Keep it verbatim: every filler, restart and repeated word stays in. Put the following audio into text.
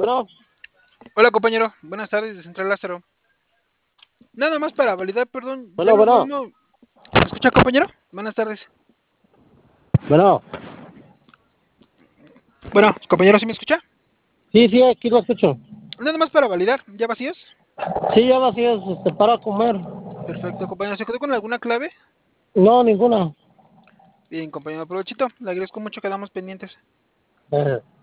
Bueno, Hola compañero, buenas tardes de Central Lázaro. Nada más para validar, perdón, ya bueno, no, no, bueno, no. ¿Me escucha compañero? Buenas tardes. bueno. Bueno, compañero, ¿sí me escucha? Sí, sí, aquí lo escucho. Nada más para validar, ¿ya vacíos? Sí, ya vacías, este, para comer. Perfecto, compañero, ¿se quedó con alguna clave? No, ninguna. Bien, compañero, aprovechito, le agradezco mucho, quedamos pendientes. Eh,